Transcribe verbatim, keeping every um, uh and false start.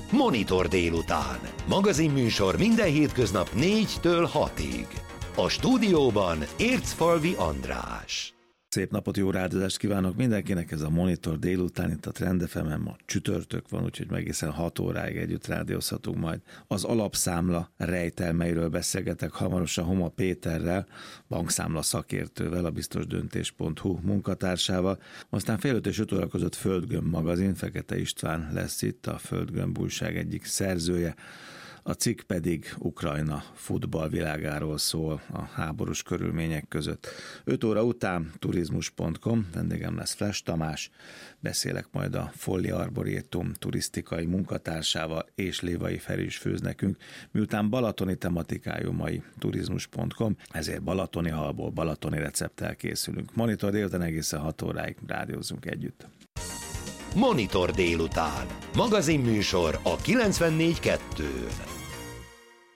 Monitor délután. Magazinműsor minden hétköznap négytől hatig. A stúdióban Ércfalvi András. Szép napot, jó rádiózást kívánok mindenkinek, ez a Monitor délután, itt a Trend ef emen ma csütörtök van, úgyhogy egészen hat óráig együtt rádiózhatunk majd. Az alapszámla rejtelmeiről beszélgetek hamarosan Homa Péterrel, bankszámla szakértővel, a biztosdöntés pont hu munkatársával. Aztán fél öt és öt óra között Földgömb magazin, Fekete István lesz itt, a Földgömb újság egyik szerzője. A cikk pedig Ukrajna futballvilágáról szól a háborús körülmények között. öt óra után turizmus pont com, vendégem lesz Flash Tamás, beszélek majd a Folli Arborétum turisztikai munkatársával, és Lévai Feri is főz nekünk, miután balatoni tematikájú mai turizmus pont com, ezért balatoni halból, balatoni recepttel készülünk. Monitor délután egészen hat óráig rádiózunk együtt. Monitor délután. Magazinműsor a kilencvennégy kettőn.